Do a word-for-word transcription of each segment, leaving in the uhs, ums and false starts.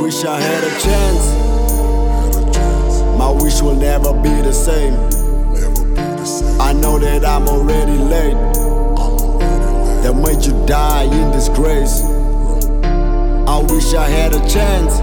wish I had a chance. My wish will never be the same. I know that I'm already late. That made you die in disgrace. I wish I had a chance.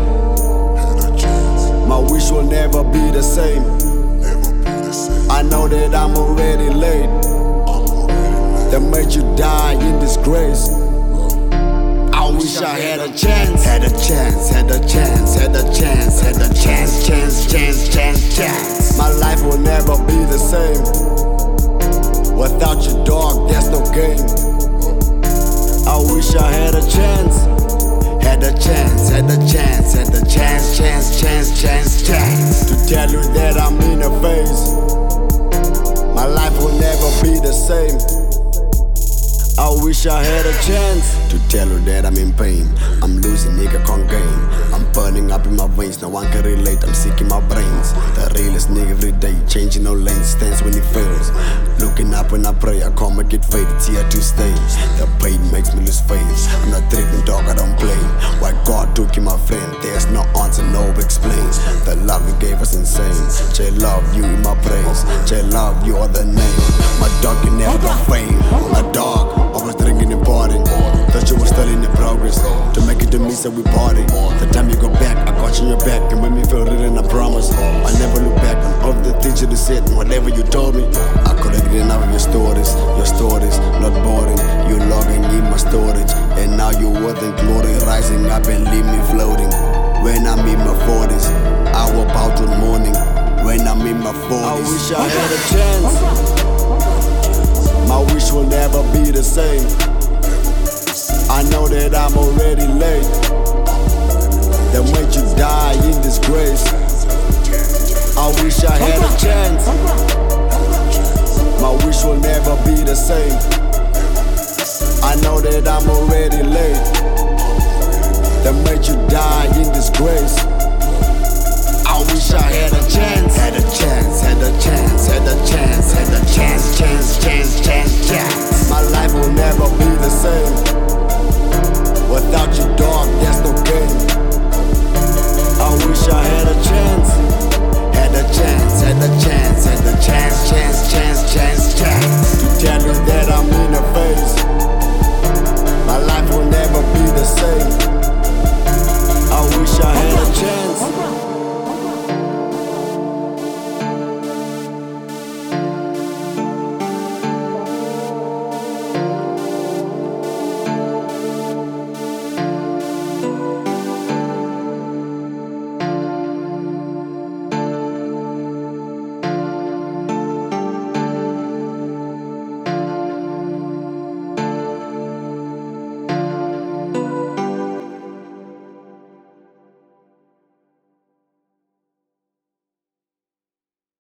My wish will never be the same. I know that I'm already late. That made you die in disgrace. I wish I had a chance. Had a chance, had a chance, had a chance, had a chance, chance, chance, chance, chance. My life will never be the same. Without you, dog, there's no game. I wish I had a chance. Had a chance, had a chance, had a chance, chance, chance, chance, chance. To tell you that I'm in a phase. My life will never be the same. I wish I had a chance to tell her that I'm in pain. I'm losing, nigga, can't gain. I'm burning up in my veins, no one can relate. I'm sick in my brains. The realest nigga every day, changing no lanes, stands when he fails. Looking up when I pray, I come and get faded. It's here to stay. The pain makes me lose faith. I'm not tripping, dog, I don't play. Why God took you, my friend? There's no answer, no explains. The love you gave us insane. J love you in my praise. J love you are the name. My dog, you never got fame. My dog. I was drinking and partying. Thought you were still in the progress. To make it to me, so we party. The time you go back, I got you in your back. And made me feel real and I promise I never look back on all the things you said and whatever you told me. I couldn't get enough of your stories. Your stories, not boring. You logging in my storage. And now you're worth in glory. Rising up and leave me floating. When I'm in my forties, I walk out till morning. When I'm in my forties, I wish I had a chance. My wish will never be the same. I know that I'm already late. That made you die in disgrace. I wish I had a chance. My wish will never be the same. I know that I'm already late. That made you die in disgrace.